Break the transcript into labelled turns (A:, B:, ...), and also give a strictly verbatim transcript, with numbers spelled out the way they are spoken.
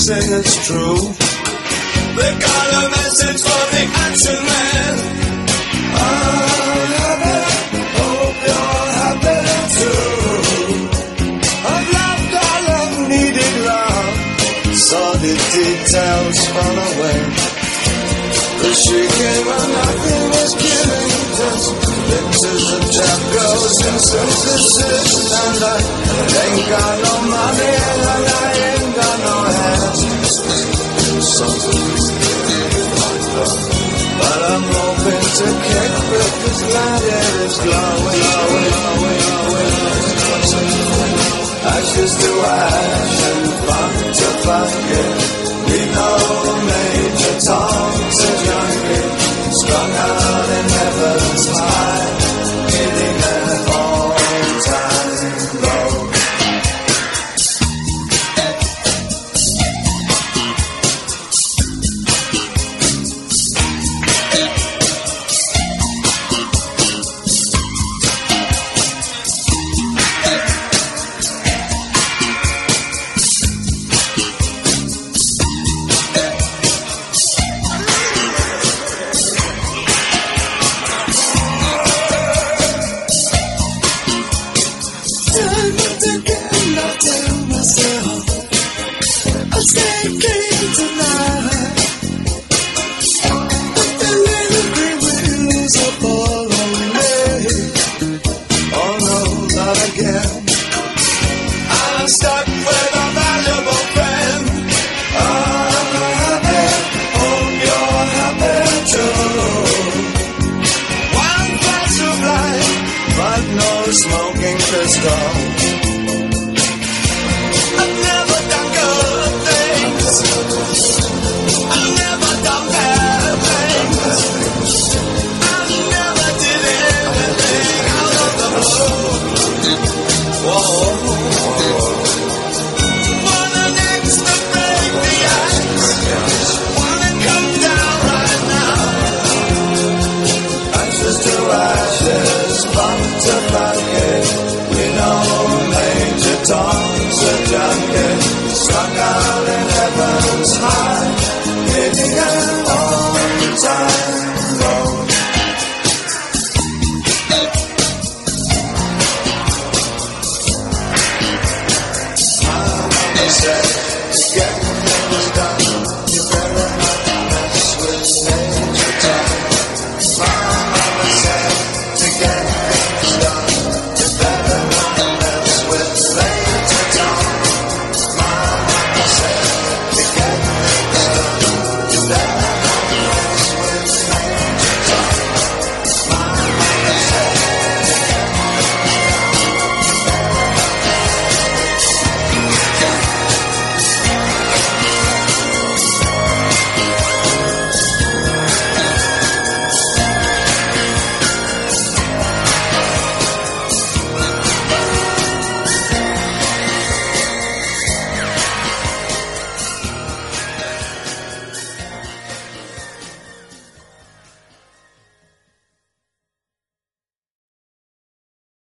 A: sing it's true. They got a message for the action man. I'm happy, hope you're happy too. I've loved all I've needed love, saw the details fall away. The shrieking when nothing was killing, just pictures of death goes in synthesis. And I ain't got no money and I ain't got no hands. But I'm hoping to kick with this light that is glowing, glowing, glowing, glowing. Ashes to ash and funk to funkin'. We know Major Tom's a junkie, strung out in heaven's high, hitting an all-time low. Smoking crystal. I've never done good things. I've never done bad things. I never did anything out of the blue. Whoa. Wanna next to break the ice. Wanna come down right now. Ashes to ashes, funk to funk. We know Major Tom's a junkie, strung out in heaven's high, hitting an all-time low. My mama said, get